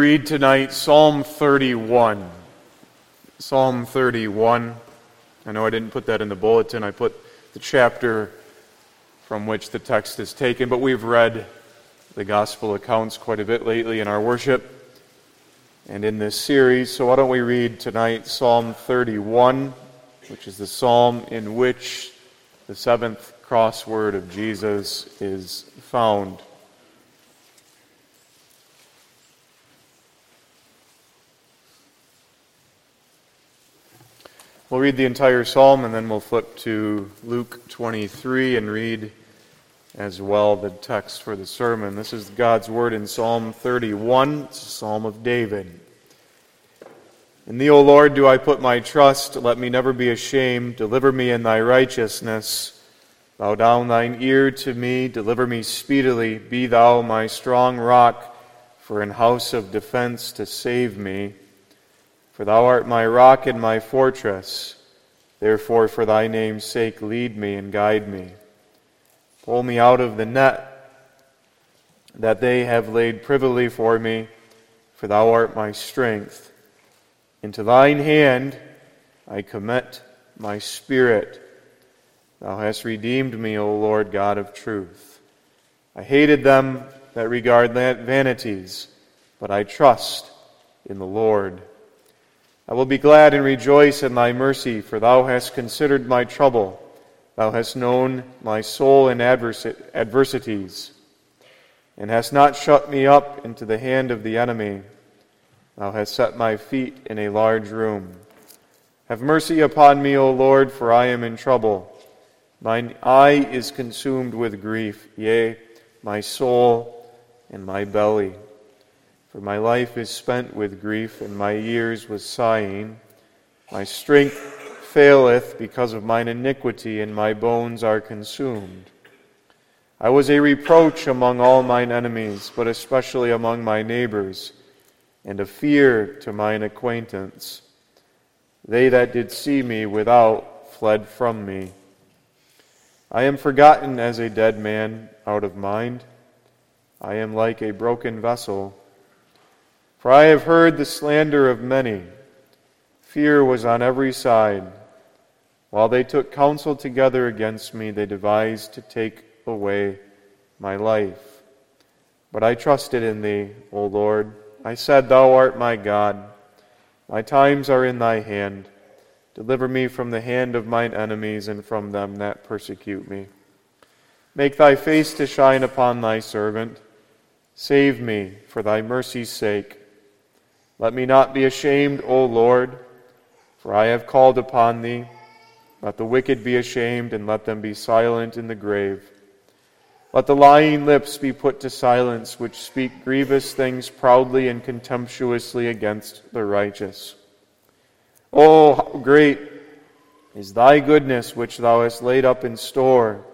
read tonight Psalm 31. Psalm 31. I know I didn't put that in the bulletin. I put the chapter from which the text is taken, but we've read the gospel accounts quite a bit lately in our worship and in this series. So why don't we read tonight Psalm 31, which is the psalm in which the seventh crossword of Jesus is found. We'll read the entire psalm and then we'll flip to Luke 23 and read as well the text for the sermon. This is God's word in Psalm 31. It's a psalm of David. In thee, O Lord, do I put my trust. Let me never be ashamed. Deliver me in thy righteousness. Bow down thine ear to me. Deliver me speedily. Be thou my strong rock, for an house of defense to save me. For thou art my rock and my fortress. Therefore, for thy name's sake, lead me and guide me. Pull me out of the net that they have laid privily for me, for thou art my strength. Into thine hand I commit my spirit. Thou hast redeemed me, O Lord God of truth. I hated them that regard vanities, but I trust in the Lord. I will be glad and rejoice in thy mercy, for thou hast considered my trouble. Thou hast known my soul in adversities, and hast not shut me up into the hand of the enemy. Thou hast set my feet in a large room. Have mercy upon me, O Lord, for I am in trouble. Mine eye is consumed with grief, yea, my soul and my belly. For my life is spent with grief, and my years with sighing. My strength faileth because of mine iniquity, and my bones are consumed. I was a reproach among all mine enemies, but especially among my neighbors, and a fear to mine acquaintance. They that did see me without fled from me. I am forgotten as a dead man out of mind. I am like a broken vessel. For I have heard the slander of many. Fear was on every side. While they took counsel together against me, they devised to take away my life. But I trusted in thee, O Lord. I said, thou art my God. My times are in thy hand. Deliver me from the hand of mine enemies and from them that persecute me. Make thy face to shine upon thy servant. Save me for thy mercy's sake. Let me not be ashamed, O Lord, for I have called upon thee. Let the wicked be ashamed, and let them be silent in the grave. Let the lying lips be put to silence, which speak grievous things proudly and contemptuously against the righteous. Oh, how great is thy goodness, which thou hast laid up in store,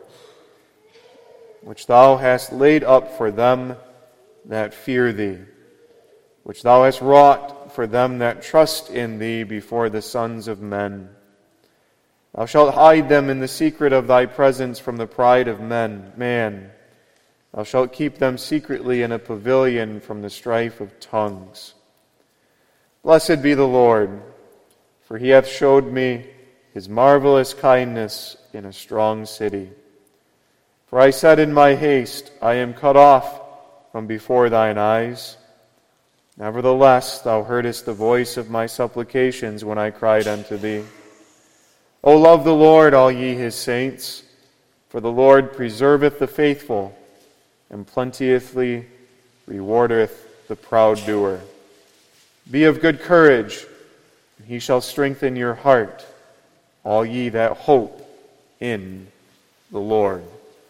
which thou hast laid up for them that fear thee, which thou hast wrought for them that trust in thee before the sons of men. Thou shalt hide them in the secret of thy presence from the pride of man. Thou shalt keep them secretly in a pavilion from the strife of tongues. Blessed be the Lord, for he hath showed me his marvelous kindness in a strong city. For I said in my haste, I am cut off from before thine eyes. Nevertheless, thou heardest the voice of my supplications when I cried unto thee. O love the Lord, all ye his saints, for the Lord preserveth the faithful, and plenteously rewardeth the proud doer. Be of good courage, and he shall strengthen your heart, all ye that hope in the Lord.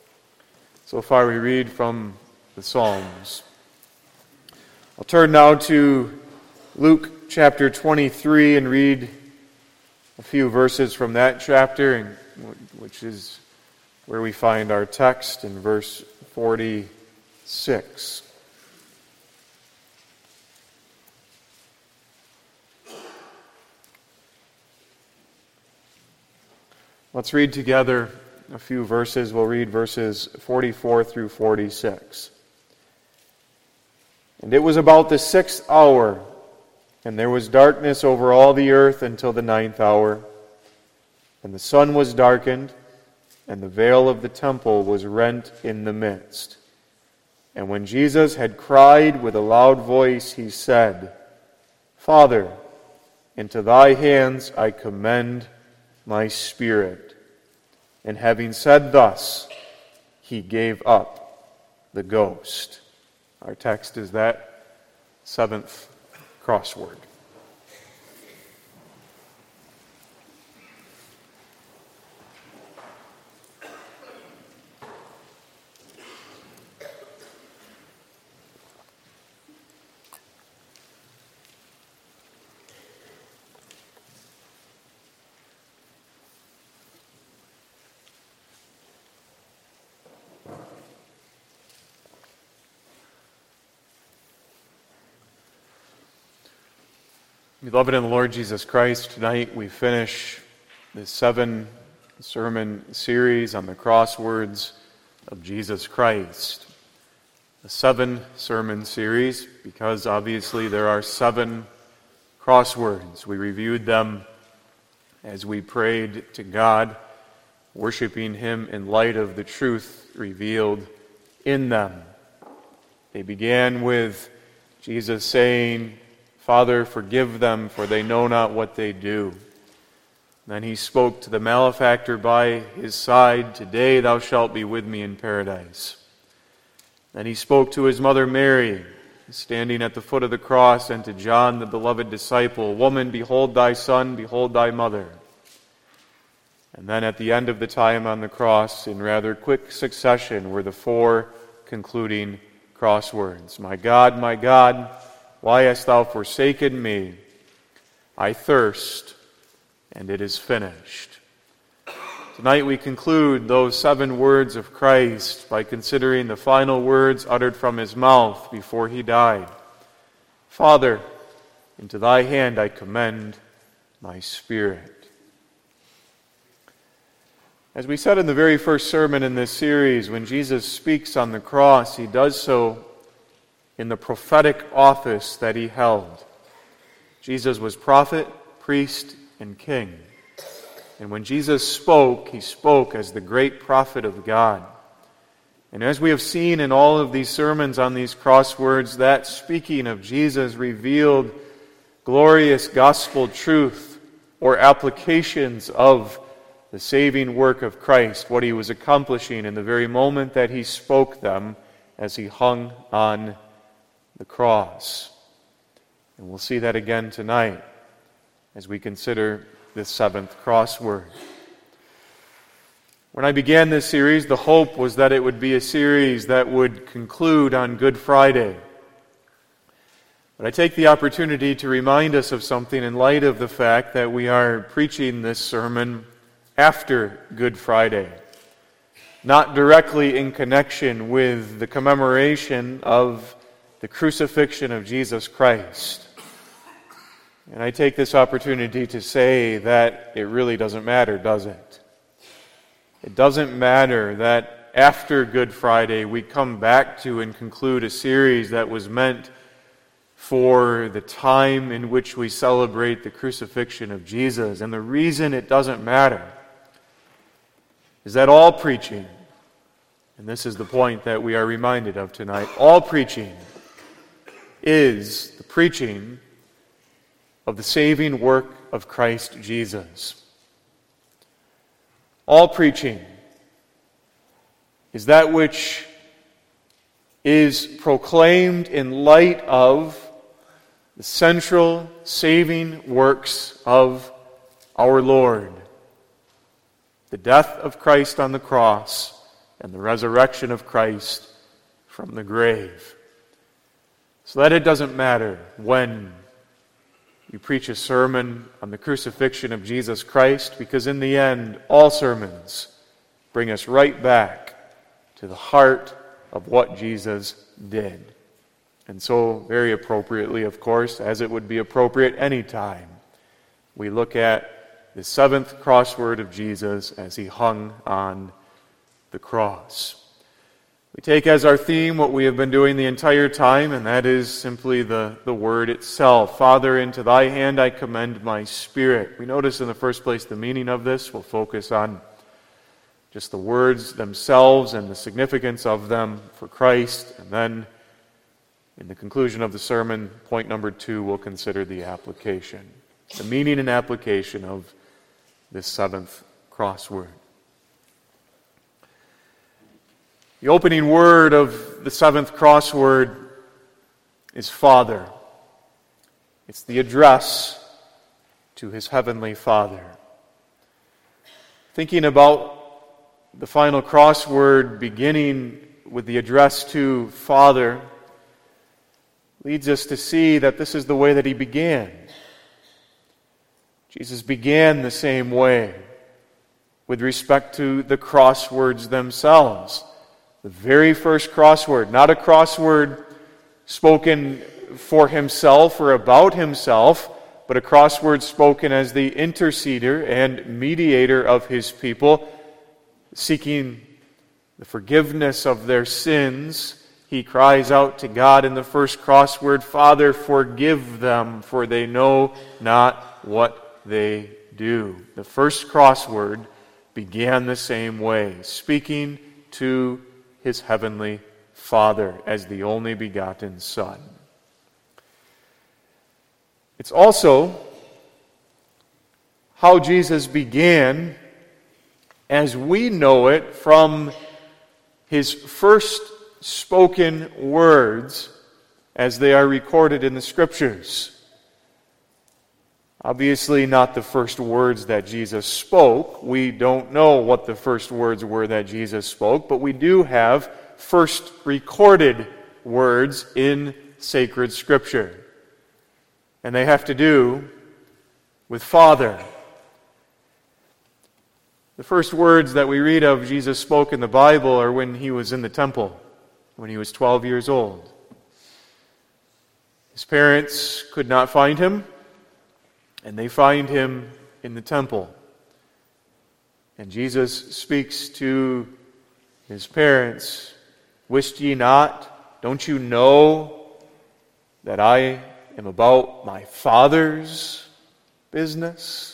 So far we read from the Psalms. I'll turn now to Luke chapter 23 and read a few verses from that chapter, which is where we find our text in verse 46. Let's read together a few verses. We'll read verses 44 through 46. And it was about the 6th hour, and there was darkness over all the earth until the 9th hour. And the sun was darkened, and the veil of the temple was rent in the midst. And when Jesus had cried with a loud voice, he said, Father, into thy hands I commend my spirit. And having said thus, he gave up the ghost. Our text is that 7th crossword. Beloved in the Lord Jesus Christ, tonight we finish the 7-sermon series on the crosswords of Jesus Christ. A 7-sermon series because obviously there are 7 crosswords. We reviewed them as we prayed to God, worshiping Him in light of the truth revealed in them. They began with Jesus saying, Father, forgive them, for they know not what they do. Then he spoke to the malefactor by his side, Today thou shalt be with me in paradise. Then he spoke to his mother Mary, standing at the foot of the cross, and to John, the beloved disciple, Woman, behold thy son, behold thy mother. And then at the end of the time on the cross, in rather quick succession, were the 4 concluding crosswords. My God, why hast thou forsaken me? I thirst, and it is finished. Tonight we conclude those 7 words of Christ by considering the final words uttered from his mouth before he died. Father, into thy hand I commend my spirit. As we said in the very first sermon in this series, when Jesus speaks on the cross, he does so in the prophetic office that he held. Jesus was prophet, priest, and king. And when Jesus spoke, he spoke as the great prophet of God. And as we have seen in all of these sermons on these crosswords, that speaking of Jesus revealed glorious gospel truth or applications of the saving work of Christ, what he was accomplishing in the very moment that he spoke them as he hung on the cross. And we'll see that again tonight as we consider this 7th crossword. When I began this series, the hope was that it would be a series that would conclude on Good Friday. But I take the opportunity to remind us of something in light of the fact that we are preaching this sermon after Good Friday, not directly in connection with the commemoration of the crucifixion of Jesus Christ. And I take this opportunity to say that it really doesn't matter, does it? It doesn't matter that after Good Friday we come back to and conclude a series that was meant for the time in which we celebrate the crucifixion of Jesus. And the reason it doesn't matter is that all preaching, and this is the point that we are reminded of tonight, all preaching is the preaching of the saving work of Christ Jesus. All preaching is that which is proclaimed in light of the central saving works of our Lord. The death of Christ on the cross and the resurrection of Christ from the grave. So that it doesn't matter when you preach a sermon on the crucifixion of Jesus Christ, because in the end, all sermons bring us right back to the heart of what Jesus did. And so, very appropriately, of course, as it would be appropriate any time, we look at the 7th crossword of Jesus as he hung on the cross. We take as our theme what we have been doing the entire time, and that is simply the word itself. Father, into thy hand I commend my spirit. We notice in the first place the meaning of this. We'll focus on just the words themselves and the significance of them for Christ. And then, in the conclusion of the sermon, point number 2, we'll consider the application. The meaning and application of this seventh crossword. The opening word of the seventh crossword is Father. It's the address to his heavenly Father. Thinking about the final crossword beginning with the address to Father leads us to see that this is the way that he began. Jesus began the same way with respect to the crosswords themselves. The very first crossword, not a crossword spoken for himself or about himself, but a crossword spoken as the interceder and mediator of his people, seeking the forgiveness of their sins. He cries out to God in the first crossword, Father, forgive them, for they know not what they do. The first crossword began the same way, speaking to his heavenly Father as the only begotten Son. It's also how Jesus began as we know it from his first spoken words as they are recorded in the Scriptures. Obviously not the first words that Jesus spoke. We don't know what the first words were that Jesus spoke, but we do have first recorded words in sacred Scripture. And they have to do with Father. The first words that we read of Jesus spoke in the Bible are when he was in the temple, when he was 12 years old. His parents could not find him, and they find him in the temple. And Jesus speaks to his parents, Wist ye not, don't you know that I am about my Father's business?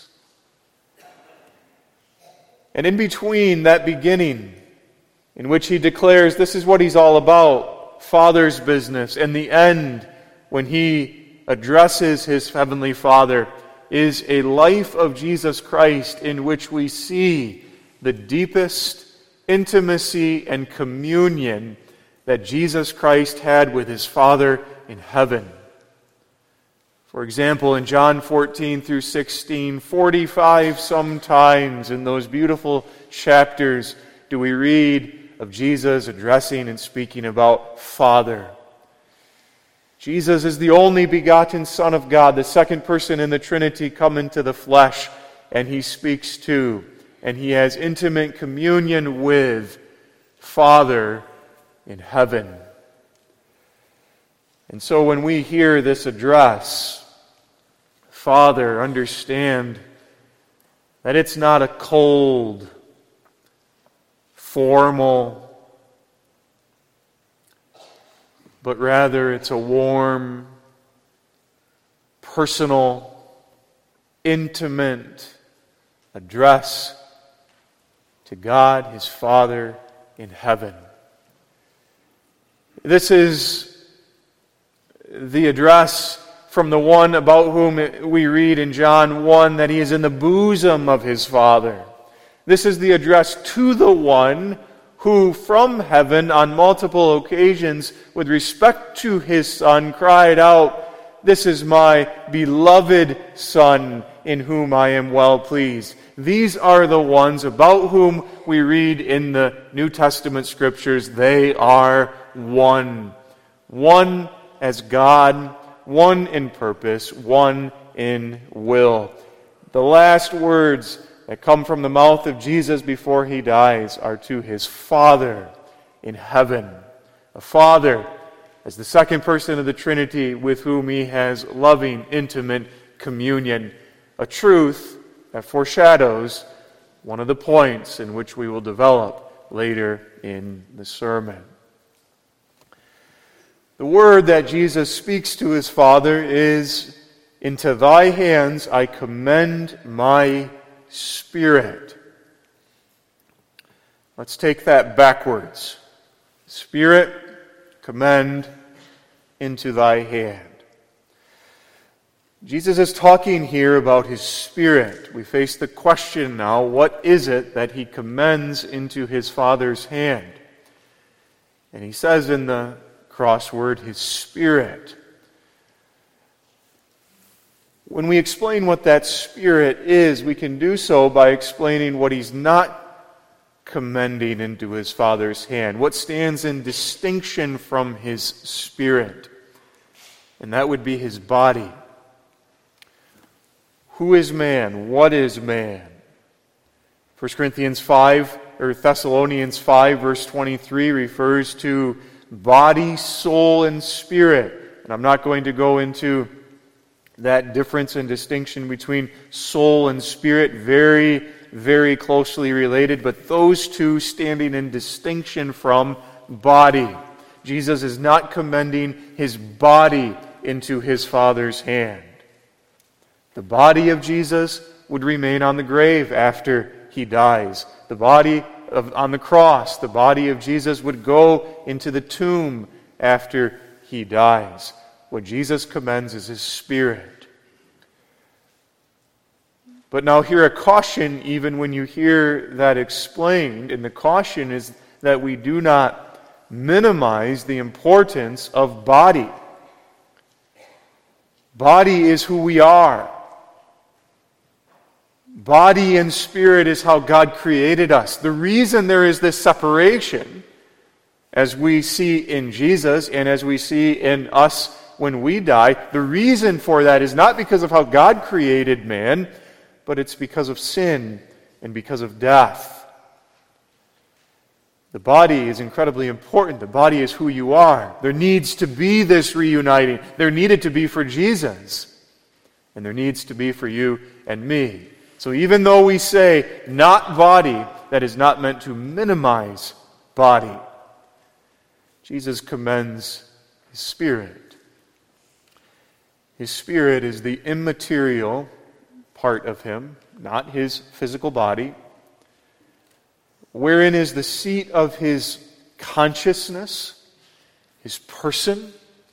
And in between that beginning, in which he declares this is what he's all about, Father's business, and the end, when he addresses his heavenly Father, is a life of Jesus Christ in which we see the deepest intimacy and communion that Jesus Christ had with his Father in heaven. For example, in John 14 through 16, 45 sometimes in those beautiful chapters do we read of Jesus addressing and speaking about Father. Jesus is the only begotten Son of God, the second person in the Trinity come into the flesh, and he speaks to, and he has intimate communion with Father in heaven. And so when we hear this address, Father, understand that it's not a cold, formal, but rather it's a warm, personal, intimate address to God, his Father in heaven. This is the address from the one about whom we read in John 1 that he is in the bosom of his Father. This is the address to the one who from heaven on multiple occasions with respect to his Son cried out, "This is my beloved Son in whom I am well pleased." These are the ones about whom we read in the New Testament Scriptures. They are one. One as God, one in purpose, one in will. The last words that come from the mouth of Jesus before he dies are to his Father in heaven. A Father as the second person of the Trinity with whom he has loving, intimate communion. A truth that foreshadows one of the points in which we will develop later in the sermon. The word that Jesus speaks to his Father is, "Into thy hands I commend my spirit." Let's take that backwards. Spirit, commend, into thy hand. Jesus is talking here about his Spirit. We face the question now, what is it that he commends into his Father's hand? And he says in the crossword, his Spirit. When we explain what that Spirit is, we can do so by explaining what he's not commending into his Father's hand, what stands in distinction from his Spirit. And that would be his body. Who is man? What is man? 1 Corinthians 5, or Thessalonians 5, verse 23 refers to body, soul, and spirit. And I'm not going to go into that difference and distinction between soul and spirit, very, very closely related, but those two standing in distinction from body. Jesus is not commending his body into his Father's hand. The body of Jesus would remain on the grave after he dies. The body on the cross, the body of Jesus would go into the tomb after he dies. What Jesus commends is his Spirit. But now hear a caution even when you hear that explained, and the caution is that we do not minimize the importance of body. Body is who we are. Body and spirit is how God created us. The reason there is this separation, as we see in Jesus and as we see in us when we die, the reason for that is not because of how God created man, but it's because of sin and because of death. The body is incredibly important. The body is who you are. There needs to be this reuniting. There needed to be for Jesus, and there needs to be for you and me. So even though we say not body, that is not meant to minimize body. Jesus commends his Spirit. His Spirit is the immaterial part of him, not his physical body, wherein is the seat of his consciousness, his person.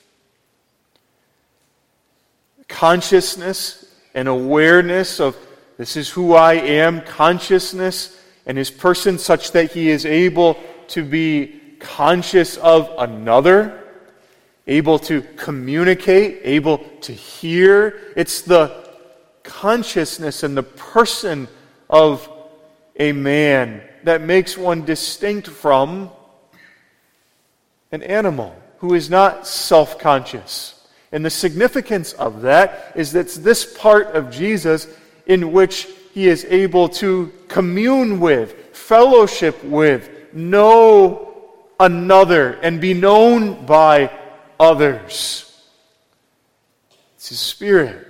Consciousness and awareness of this is who I am, consciousness and his person, such that he is able to be conscious of another, able to communicate, able to hear. It's the consciousness and the person of a man that makes one distinct from an animal who is not self-conscious. And the significance of that is that it's this part of Jesus in which he is able to commune with, fellowship with, know another, and be known by others. It's his Spirit.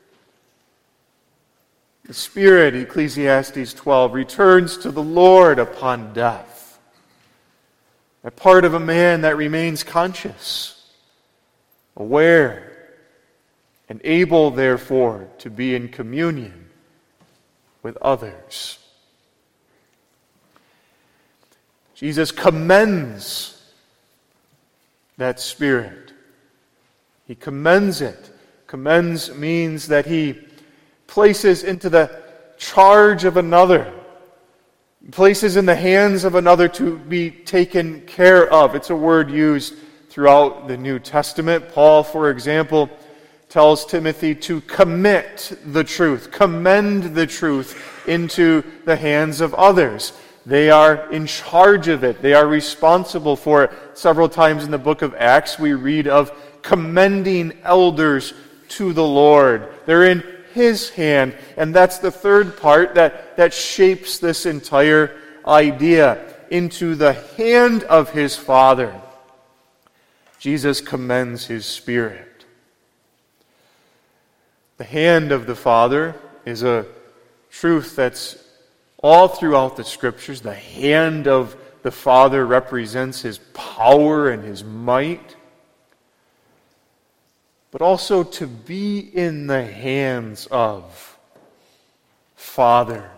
The Spirit, Ecclesiastes 12, returns to the Lord upon death. A part of a man that remains conscious, aware, and able, therefore, to be in communion with others. Jesus commends that Spirit. He commends it. Commends means that he places into the charge of another, places in the hands of another to be taken care of. It's a word used throughout the New Testament. Paul, for example, tells Timothy to commit the truth, commend the truth into the hands of others. They are in charge of it. They are responsible for it. Several times in the book of Acts, we read of commending elders to the Lord. They're in his hand. And that's the third part that shapes this entire idea. Into the hand of his Father, Jesus commends his Spirit. The hand of the Father is a truth that's all throughout the Scriptures. The hand of the Father represents his power and his might. but also to be in the hands of Father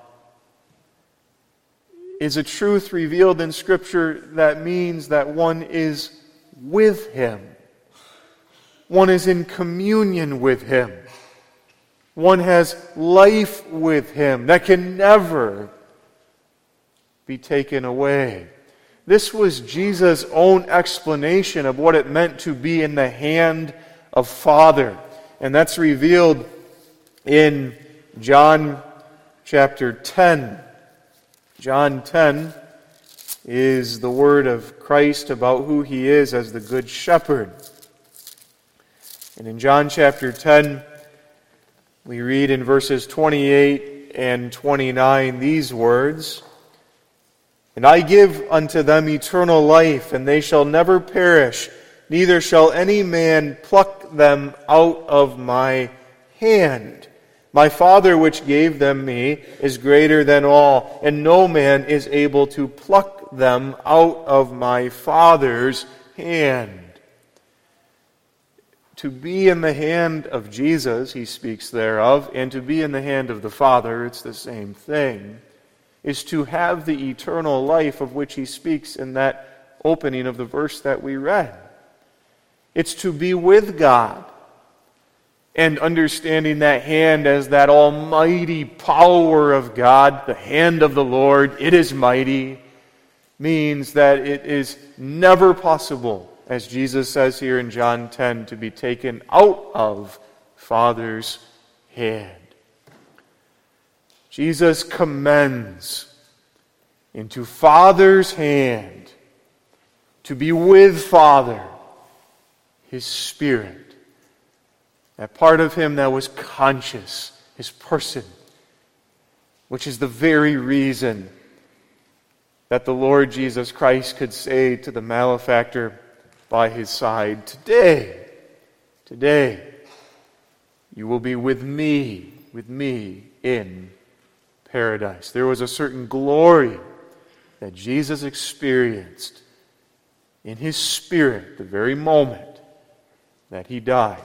is a truth revealed in Scripture that means that one is with Him. One is in communion with Him. One has life with Him that can never be taken away. This was Jesus' own explanation of what it meant to be in the hand of Father. And that's revealed in John chapter 10. John 10 is the word of Christ about who He is as the Good Shepherd. And in John chapter 10, we read in verses 28 and 29 these words, "And I give unto them eternal life, and they shall never perish, neither shall any man pluck them out of my hand. My Father which gave them me is greater than all, and no man is able to pluck them out of my Father's hand." To be in the hand of Jesus, he speaks thereof, and to be in the hand of the Father, it's the same thing, is to have the eternal life of which he speaks in that opening of the verse that we read. It's to be with God. And understanding that hand as that almighty power of God, the hand of the Lord, it is mighty, means that it is never possible, as Jesus says here in John 10, to be taken out of Father's hand. Jesus commends into Father's hand, to be with Father, His Spirit. That part of Him that was conscious, His person, which is the very reason that the Lord Jesus Christ could say to the malefactor by His side, Today, you will be with me in paradise. There was a certain glory that Jesus experienced in His Spirit the very moment that He died,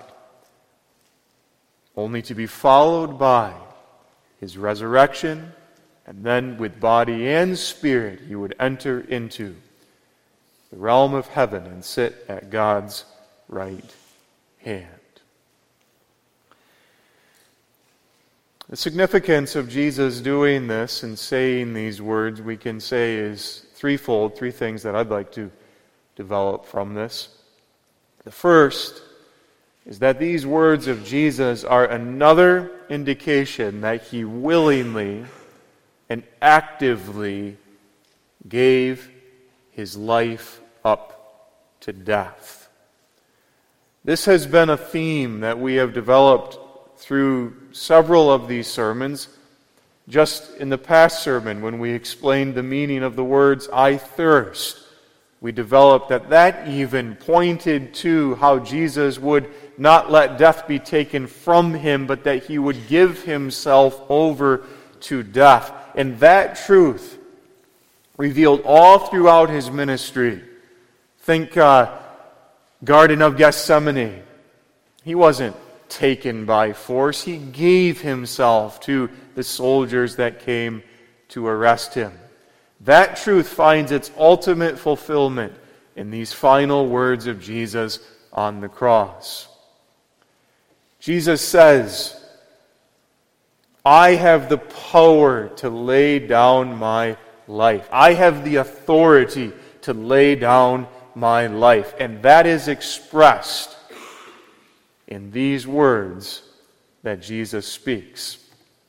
only to be followed by His resurrection, and then with body and spirit He would enter into the realm of heaven and sit at God's right hand. The significance of Jesus doing this and saying these words, we can say, is threefold. Three things that I'd like to develop from this. The first is that these words of Jesus are another indication that He willingly and actively gave His life up to death. This has been a theme that we have developed through several of these sermons. Just in the past sermon, when we explained the meaning of the words, "I thirst," we developed that even pointed to how Jesus would not let death be taken from Him, but that He would give Himself over to death. And that truth revealed all throughout His ministry. Think Garden of Gethsemane. He wasn't taken by force. He gave Himself to the soldiers that came to arrest Him. That truth finds its ultimate fulfillment in these final words of Jesus on the cross. Jesus says, "I have the power to lay down my life. I have the authority to lay down my life." And that is expressed in these words that Jesus speaks.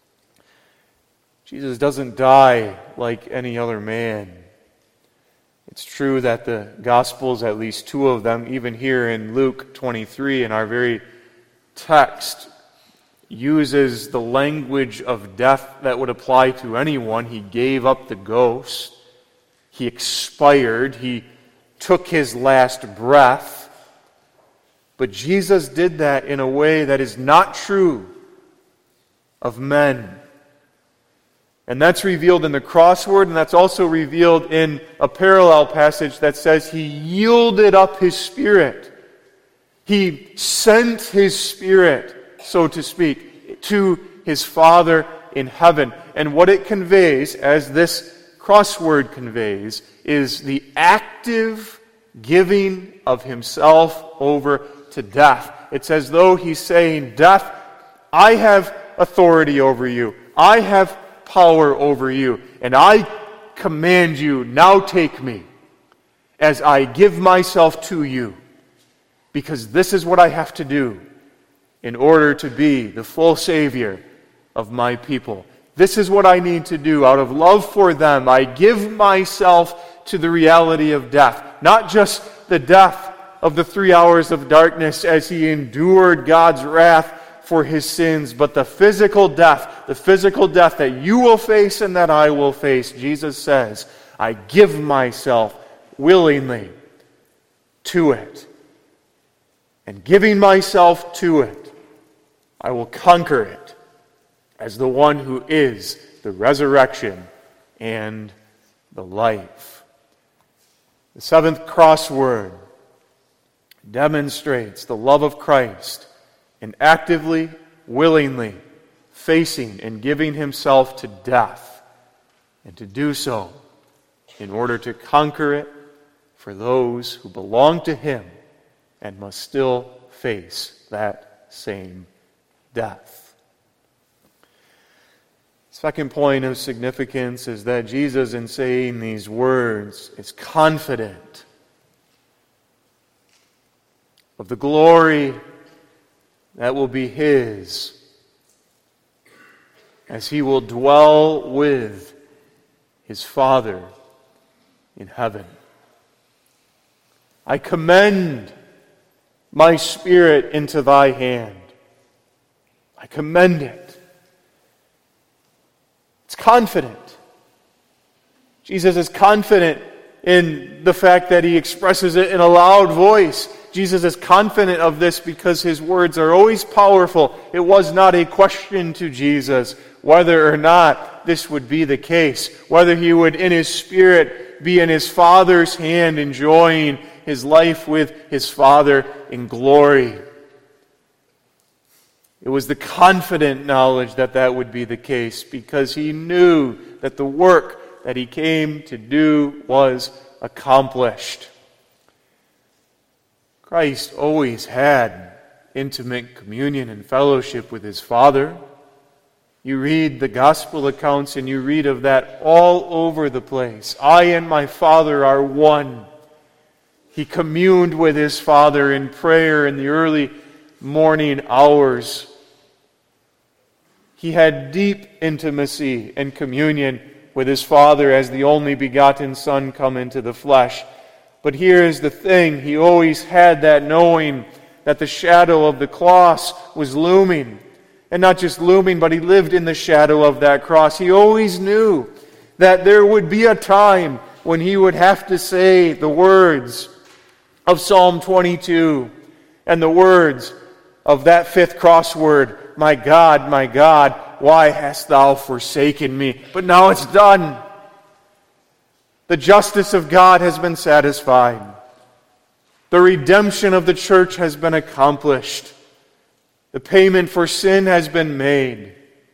Jesus doesn't die like any other man. It's true that the Gospels, at least two of them, even here in Luke 23 in our very text, uses the language of death that would apply to anyone. He gave up the ghost. He expired. He took His last breath. But Jesus did that in a way that is not true of men. And that's revealed in the crossword, and that's also revealed in a parallel passage that says He yielded up His Spirit. He sent His Spirit, so to speak, to His Father in heaven. And what it conveys, as this crossword conveys, is the active giving of Himself over to death. It's as though He's saying, death, I have authority over you. I have power over you. And I command you, now take me, as I give myself to you. Because this is what I have to do in order to be the full Savior of my people. This is what I need to do out of love for them. I give myself to the reality of death. Not just the death of the 3 hours of darkness as He endured God's wrath for His sins, but the physical death that you will face and that I will face. Jesus says, I give myself willingly to it. And giving myself to it, I will conquer it as the one who is the resurrection and the life. The seventh crossword demonstrates the love of Christ in actively, willingly facing and giving Himself to death, and to do so in order to conquer it for those who belong to Him and must still face that same death. Second point of significance is that Jesus, in saying these words, is confident of the glory that will be His as He will dwell with His Father in heaven. I commend my spirit into thy hand. I commend it. It's confident. Jesus is confident in the fact that He expresses it in a loud voice. Jesus is confident of this because His words are always powerful. It was not a question to Jesus whether or not this would be the case, whether He would in His spirit be in His Father's hand enjoying His life with His Father in glory. It was the confident knowledge that that would be the case because He knew that the work that He came to do was accomplished. Christ always had intimate communion and fellowship with His Father. You read the gospel accounts and you read of that all over the place. I and my Father are one. He communed with His Father in prayer in the early morning hours. He had deep intimacy and communion with His Father as the only begotten Son come into the flesh. But here's the thing, He always had that knowing that the shadow of the cross was looming. And not just looming, but He lived in the shadow of that cross. He always knew that there would be a time when He would have to say the words of Psalm 22 and the words of that fifth crossword, my God, why hast Thou forsaken me? But now it's done. The justice of God has been satisfied. The redemption of the church has been accomplished. The payment for sin has been made.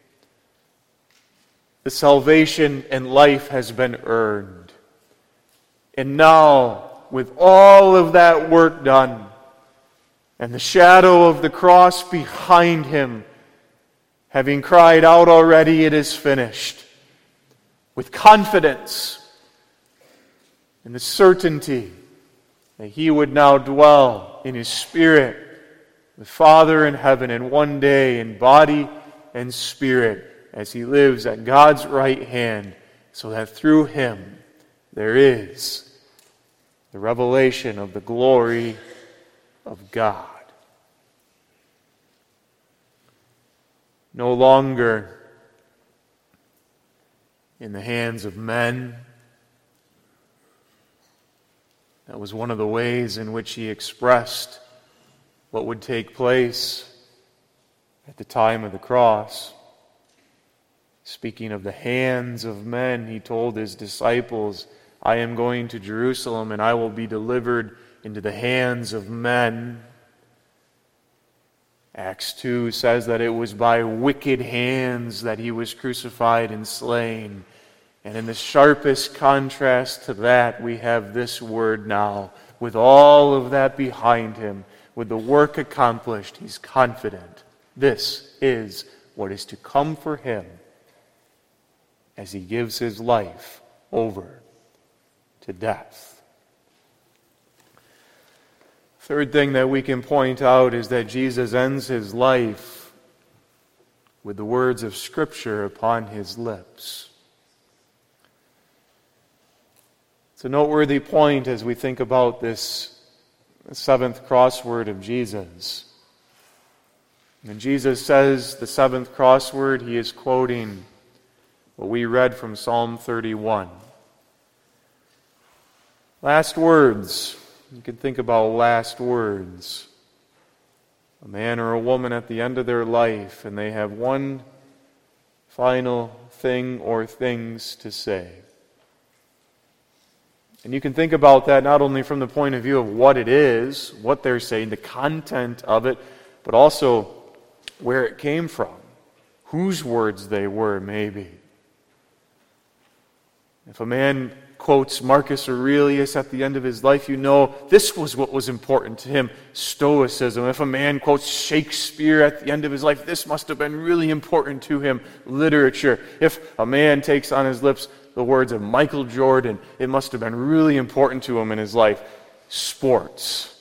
The salvation and life has been earned. And now, with all of that work done, and the shadow of the cross behind Him, having cried out already, it is finished, with confidence and the certainty that He would now dwell in His Spirit with Father in heaven, and one day in body and spirit as He lives at God's right hand, so that through Him there is the revelation of the glory of God. No longer in the hands of men. That was one of the ways in which He expressed what would take place at the time of the cross. Speaking of the hands of men, He told His disciples, I am going to Jerusalem and I will be delivered into the hands of men. Acts 2 says that it was by wicked hands that he was crucified and slain. And in the sharpest contrast to that, we have this word now. With all of that behind him, with the work accomplished, he's confident. This is what is to come for him as he gives his life over to death. Third thing that we can point out is that Jesus ends his life with the words of Scripture upon his lips. It's a noteworthy point as we think about this seventh crossword of Jesus. When Jesus says the seventh crossword, he is quoting what we read from Psalm 31. Last words. You can think about last words. A man or a woman at the end of their life, and they have one final thing or things to say. And you can think about that not only from the point of view of what it is, what they're saying, the content of it, but also where it came from, whose words they were, maybe. If a man quotes Marcus Aurelius at the end of his life, you know this was what was important to him, Stoicism. If a man quotes Shakespeare at the end of his life, this must have been really important to him, literature. If a man takes on his lips the words of Michael Jordan, it must have been really important to him in his life, sports.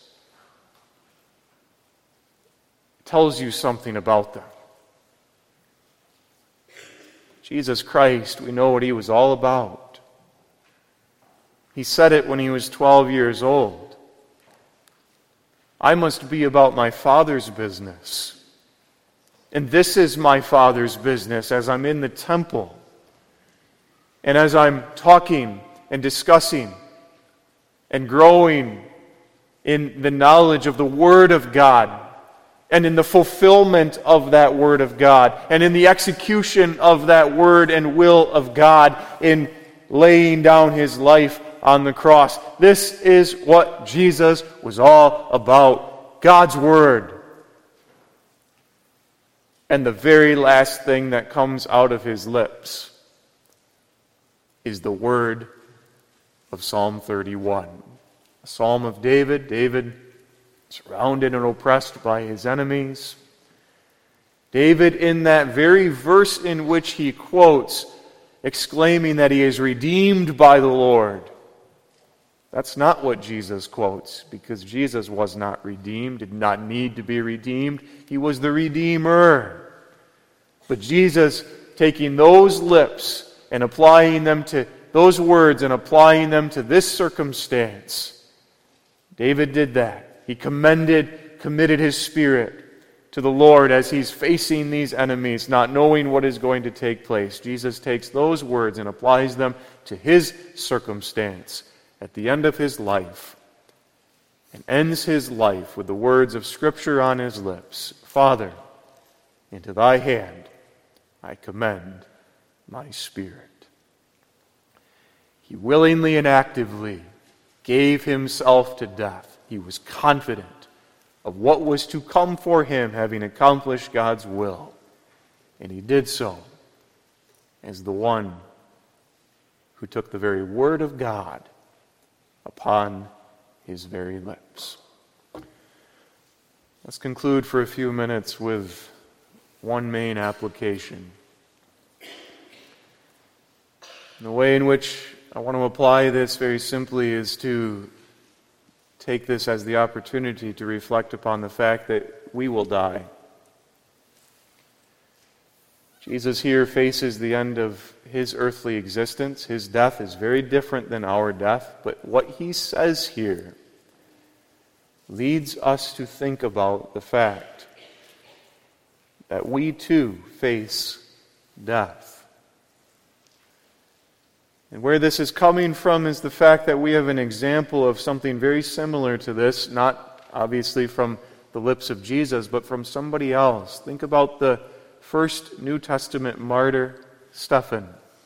It tells you something about them. Jesus Christ, we know what he was all about. He said it when he was 12 years old. I must be about my Father's business. And this is my Father's business as I'm in the temple. And as I'm talking and discussing and growing in the knowledge of the Word of God and in the fulfillment of that Word of God and in the execution of that Word and will of God in laying down his life on the cross. This is what Jesus was all about. God's Word. And the very last thing that comes out of his lips is the word of Psalm 31. A psalm of David. David surrounded and oppressed by his enemies. David, in that very verse in which he quotes, exclaiming that he is redeemed by the Lord. That's not what Jesus quotes, because Jesus was not redeemed, did not need to be redeemed. He was the Redeemer. But Jesus, taking those lips and applying them to those words and applying them to this circumstance, David did that. He committed his spirit to the Lord as he's facing these enemies, not knowing what is going to take place. Jesus takes those words and applies them to his circumstance at the end of his life, and ends his life with the words of Scripture on his lips. Father, into thy hand I commend my spirit. He willingly and actively gave himself to death. He was confident of what was to come for him, having accomplished God's will. And he did so as the one who took the very word of God upon his very lips. Let's conclude for a few minutes with one main application. And the way in which I want to apply this very simply is to take this as the opportunity to reflect upon the fact that we will die. Jesus here faces the end of his earthly existence. His death is very different than our death, but what he says here leads us to think about the fact that we too face death. And where this is coming from is the fact that we have an example of something very similar to this, not obviously from the lips of Jesus, but from somebody else. Think about the first New Testament martyr, Stephen.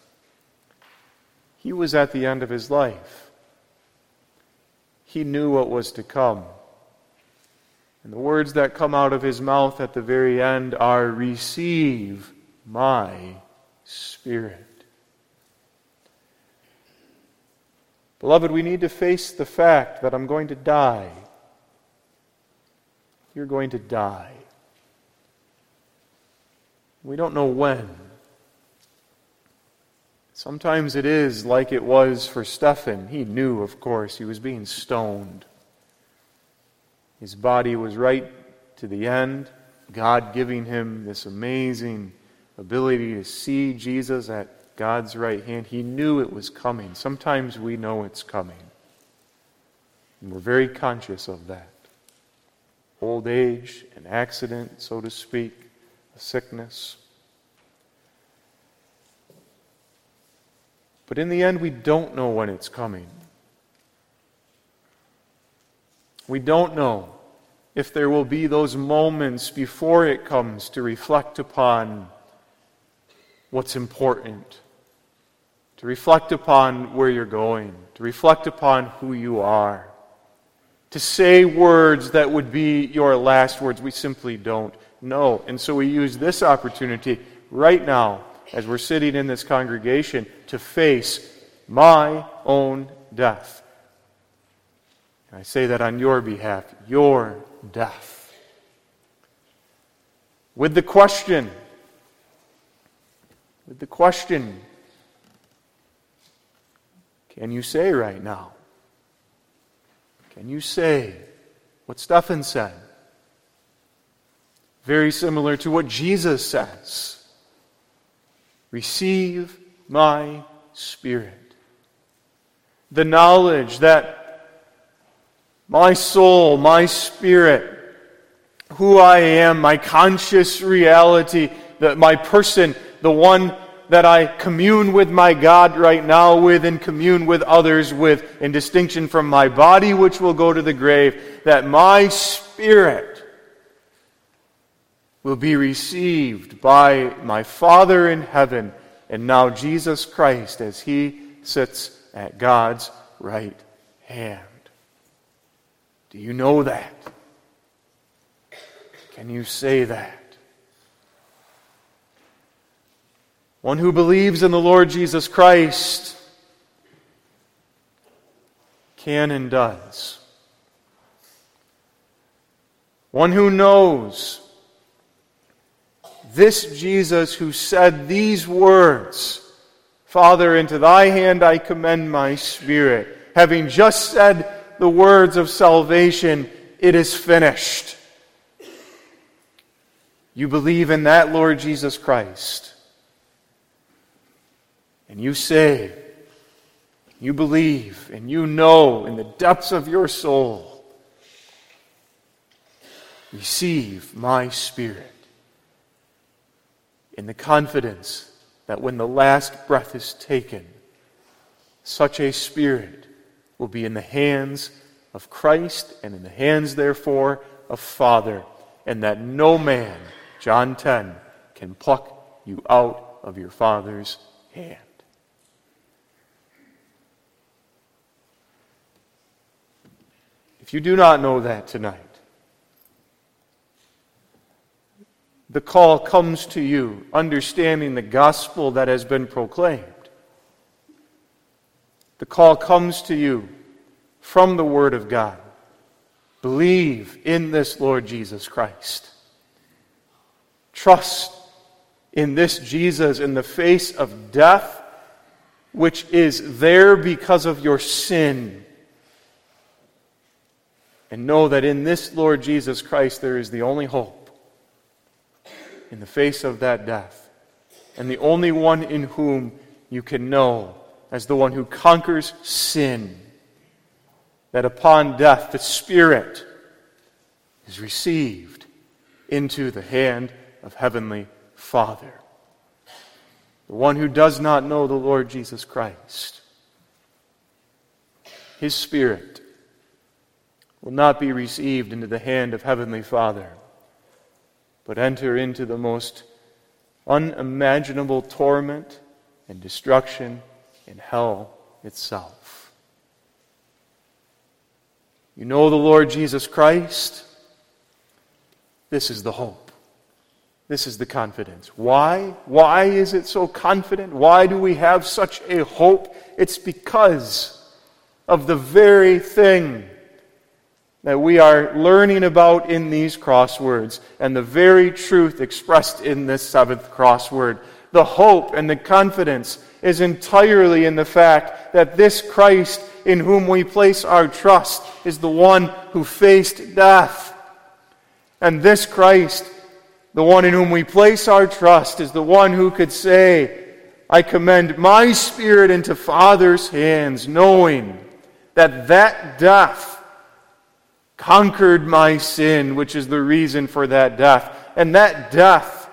He was at the end of his life. He knew what was to come. And the words that come out of his mouth at the very end are, "Receive my Spirit." Beloved, we need to face the fact that I'm going to die. You're going to die. We don't know when. Sometimes it is like it was for Stephen. He knew, of course, he was being stoned. His body was right to the end, God giving him this amazing ability to see Jesus at God's right hand. He knew it was coming. Sometimes we know it's coming. And we're very conscious of that. Old age, an accident, so to speak, a sickness. But in the end, we don't know when it's coming. We don't know if there will be those moments before it comes to reflect upon what's important, to reflect upon where you're going, to reflect upon who you are, to say words that would be your last words. We simply don't know. And so we use this opportunity right now, as we're sitting in this congregation, to face my own death. And I say that on your behalf, your death. With the question, can you say right now? Can you say what Stephen said? Very similar to what Jesus says. Receive my Spirit. The knowledge that my soul, my spirit, who I am, my conscious reality, that my person, the one that I commune with my God right now with and commune with others with, in distinction from my body which will go to the grave, that my spirit will be received by my Father in heaven, and now Jesus Christ as He sits at God's right hand. Do you know that? Can you say that? One who believes in the Lord Jesus Christ can and does. One who knows this Jesus who said these words, "Father, into thy hand I commend my spirit," having just said the words of salvation, "It is finished." You believe in that Lord Jesus Christ. And you say, you believe, and you know in the depths of your soul, receive my Spirit, in the confidence that when the last breath is taken, such a Spirit will be in the hands of Christ and in the hands, therefore, of Father, and that no man, John 10, can pluck you out of your Father's hand. If you do not know that tonight, the call comes to you, understanding the gospel that has been proclaimed. The call comes to you from the Word of God. Believe in this Lord Jesus Christ. Trust in this Jesus in the face of death, which is there because of your sin. And know that in this Lord Jesus Christ there is the only hope in the face of that death. And the only one in whom you can know as the one who conquers sin. That upon death the Spirit is received into the hand of Heavenly Father. The one who does not know the Lord Jesus Christ, His Spirit will not be received into the hand of Heavenly Father, but enter into the most unimaginable torment and destruction in hell itself. You know the Lord Jesus Christ. This is the hope. This is the confidence. Why? Why is it so confident? Why do we have such a hope? It's because of the very thing that we are learning about in these crosswords and the very truth expressed in this seventh crossword. The hope and the confidence is entirely in the fact that this Christ in whom we place our trust is the one who faced death. And this Christ, the one in whom we place our trust, is the one who could say, I commend my spirit into Father's hands, knowing that death conquered my sin, which is the reason for that death. And that death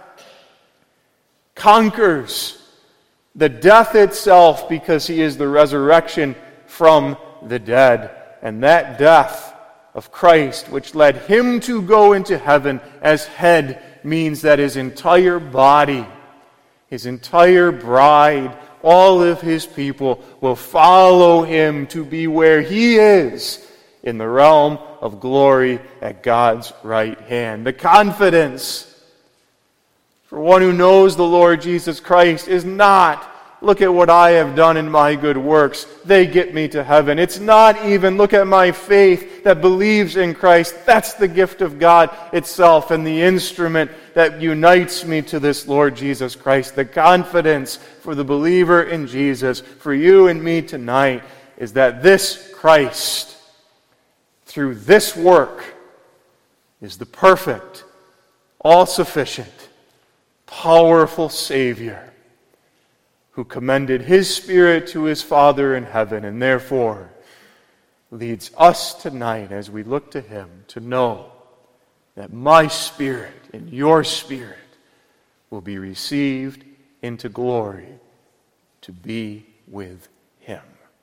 conquers the death itself because he is the resurrection from the dead. And that death of Christ, which led him to go into heaven as head, means that his entire body, his entire bride, all of his people will follow him to be where he is in the realm of glory at God's right hand. The confidence for one who knows the Lord Jesus Christ is not, look at what I have done in my good works, they get me to heaven. It's not even, look at my faith that believes in Christ. That's the gift of God itself and the instrument that unites me to this Lord Jesus Christ. The confidence for the believer in Jesus, for you and me tonight, is that this Christ, through this work, is the perfect, all-sufficient, powerful Savior who commended his Spirit to his Father in heaven, and therefore leads us tonight as we look to him to know that my spirit and your spirit will be received into glory to be with him.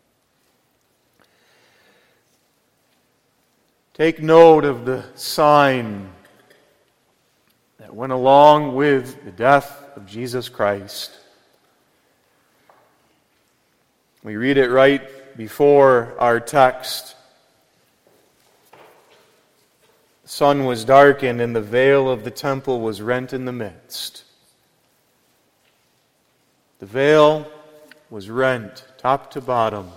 Take note of the sign that went along with the death of Jesus Christ. We read it right before our text. The sun was darkened and the veil of the temple was rent in the midst. The veil was rent top to bottom.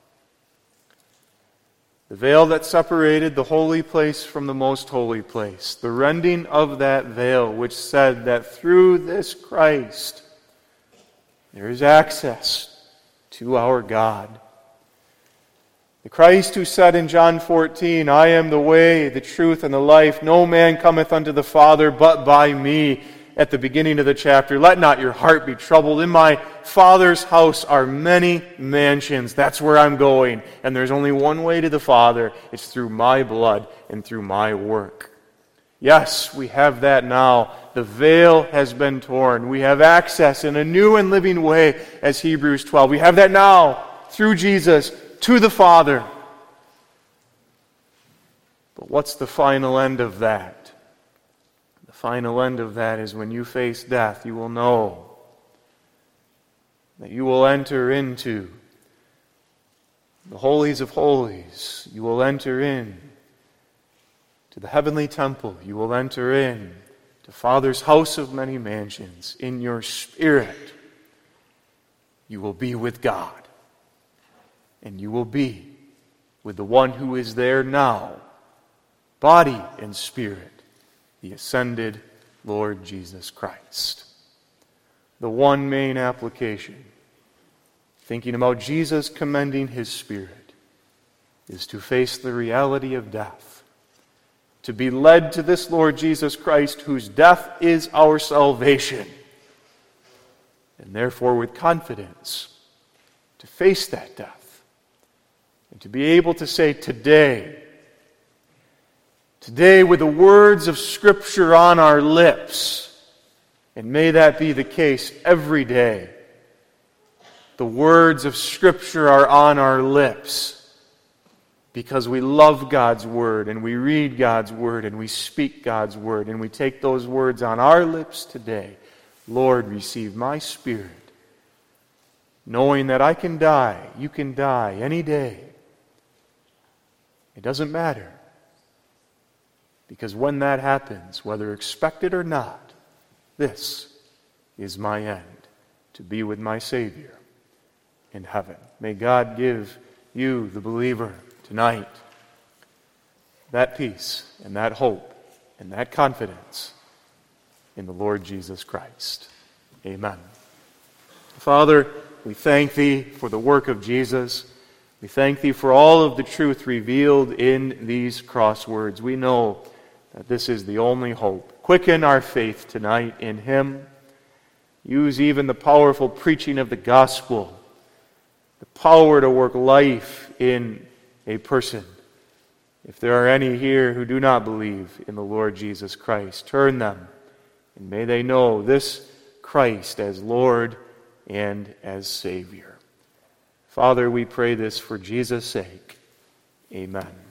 The veil that separated the holy place from the most holy place. The rending of that veil which said that through this Christ there is access to our God. The Christ who said in John 14, I am the way, the truth, and the life. No man cometh unto the Father but by me. At the beginning of the chapter, let not your heart be troubled. In my Father's house are many mansions. That's where I'm going. And there's only one way to the Father. It's through my blood and through my work. Yes, we have that now. The veil has been torn. We have access in a new and living way, as Hebrews 12. We have that now through Jesus to the Father. But what's the final end of that? The final end of that is when you face death, you will know that you will enter into the holies of holies. You will enter in to the heavenly temple. You will enter in to Father's house of many mansions. In your spirit, you will be with God. And you will be with the one who is there now, body and spirit, the ascended Lord Jesus Christ. The one main application, thinking about Jesus commending his Spirit, is to face the reality of death. To be led to this Lord Jesus Christ, whose death is our salvation. And therefore, with confidence, to face that death. And to be able to say, today, with the words of Scripture on our lips, and may that be the case every day, the words of Scripture are on our lips because we love God's Word and we read God's Word and we speak God's Word and we take those words on our lips today. Lord, receive my spirit, knowing that I can die, you can die any day. It doesn't matter, Because when that happens, whether expected or not, this is my end, to be with my Savior in heaven. May God give you, the believer, tonight that peace and that hope and that confidence in the Lord Jesus Christ. Amen. Father, we thank Thee for the work of Jesus. We thank Thee for all of the truth revealed in these crosswords. We know that this is the only hope. Quicken our faith tonight in Him. Use even the powerful preaching of the gospel, the power to work life in a person. If there are any here who do not believe in the Lord Jesus Christ, turn them, and may they know this Christ as Lord and as Savior. Father, we pray this for Jesus' sake. Amen.